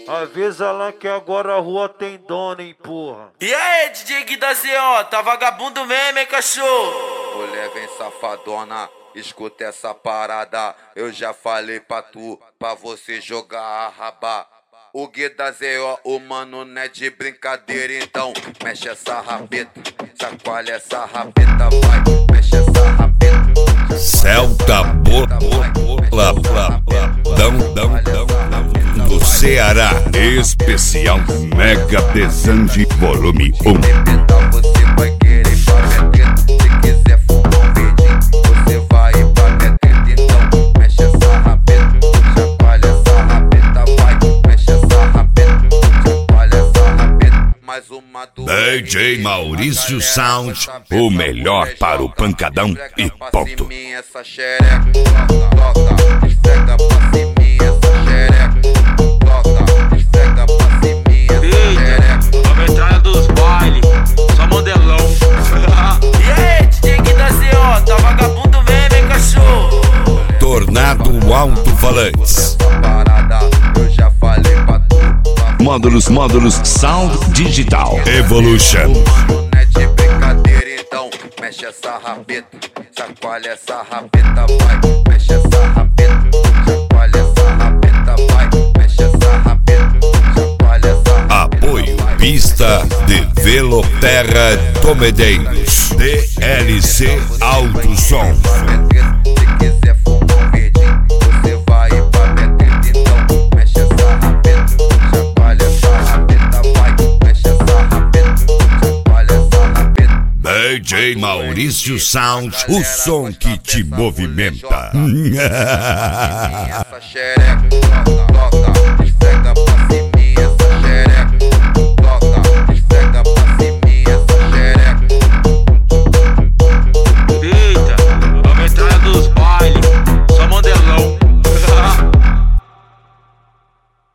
Avisa lá que agora a rua tem dono, hein, porra. E aí, DJ Gui da ZO, tá vagabundo mesmo, hein, cachorro? Mulher vem safadona, escuta essa parada. Eu já falei pra tu, pra você jogar a raba. O Gui da ZO, o mano não é de brincadeira, então mexe essa rabeta, chacoalha essa rabeta, vai, mexe essa rabeta. Celta bola do Ceará, especial Mega Desange Volume 1. Você vai querer pra minha teta, se quiser fumar um verdinho, você vai pra minha teta, então mexe essa rabeta, chacoalha essa rabeta, vai, mexe essa rabeta, chacoalha essa rabeta, mais uma do DJ Maurício Sound, o melhor para o pancadão e ponto. Essa xereca, toca, esfrega pra cima essa xereca, toca, esfrega pra cima essa xereca. Nova entrada dos bailes, só modelão. E aí, DJ Gui da ZO, tá vagabundo mesmo, hein, cachorro? Tornado Alto-Falantes. Essa parada eu já falei pra tu. Módulos Sound Digital Evolution. Não é de brincadeira, então mexe essa rabeta, chacoalha essa rabeta, vai, mexe essa rabeta, chacoalha essa rabeta, vai, mexe essa rabeta, chacoalha essa rabeta. Apoio Pista de Veloterra do Medeiros. DLC Alto Som. Se quiser fumar um verdinho, você vai pra minha teta, então mexe essa rabeta, chacoalha essa rabeta, vai, mexe essa rabeta, chacoalha essa rabeta. DJ Maurício Sound, o som que te movimenta. Essa xereca, toca,